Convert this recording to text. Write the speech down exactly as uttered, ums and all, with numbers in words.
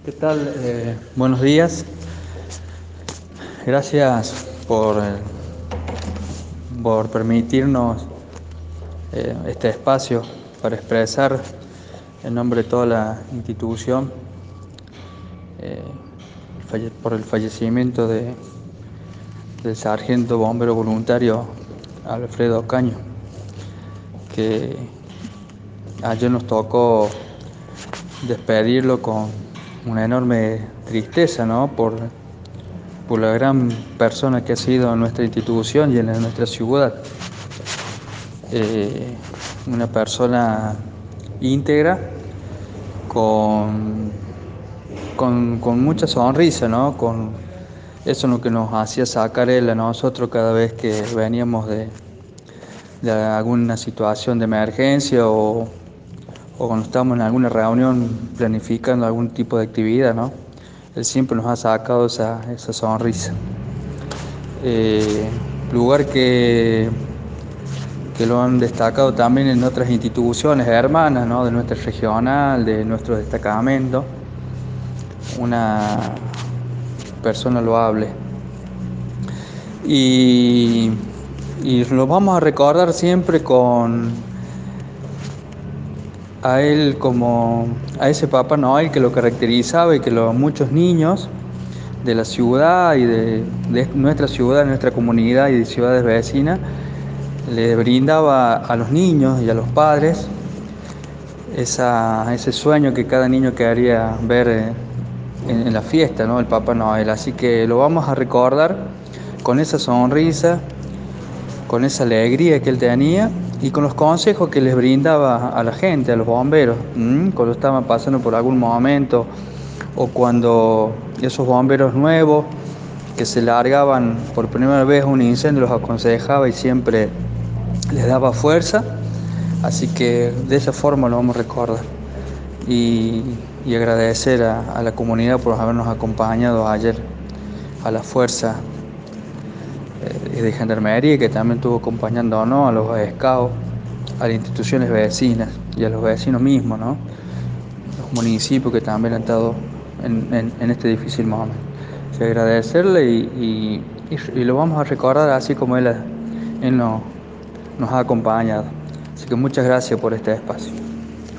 ¿Qué tal? Eh, buenos días. Gracias por, eh, por permitirnos eh, este espacio para expresar en nombre de toda la institución eh, el falle- por el fallecimiento de- del sargento bombero voluntario Alfredo Caño, que ayer nos tocó despedirlo con una enorme tristeza, ¿no? Por, por la gran persona que ha sido en nuestra institución y en nuestra ciudad. Eh, una persona íntegra, con, con, con mucha sonrisa, ¿no? Con eso es lo que nos hacía sacar él a nosotros cada vez que veníamos de, de alguna situación de emergencia o, o cuando estamos en alguna reunión planificando algún tipo de actividad, ¿no? Él siempre nos ha sacado esa, esa sonrisa. Eh, lugar que que lo han destacado también en otras instituciones hermanas, ¿no? De nuestra regional, de nuestro destacamento, una persona loable. Y, y lo vamos a recordar siempre con a él como a ese Papá Noel que lo caracterizaba y que los muchos niños de la ciudad y de, de nuestra ciudad, nuestra comunidad y de ciudades vecinas le brindaba a los niños y a los padres esa, ese sueño que cada niño quería ver eh, en, en la fiesta, ¿no? El Papá Noel. Así que lo vamos a recordar con esa sonrisa, con esa alegría que él tenía y con los consejos que les brindaba a la gente, a los bomberos, ¿m? Cuando estaban pasando por algún momento o cuando esos bomberos nuevos que se largaban por primera vez a un incendio los aconsejaba y siempre les daba fuerza. Así que de esa forma lo vamos a recordar. Y, y agradecer a, a la comunidad por habernos acompañado ayer a la fuerza eh, de gendarmería que también estuvo acompañándonos, a los scouts, a las instituciones vecinas y a los vecinos mismos, ¿no? Los municipios que también han estado en, en, en este difícil momento. Así, agradecerle y, y, y, y lo vamos a recordar así como él, él nos, nos ha acompañado. Así que muchas gracias por este espacio.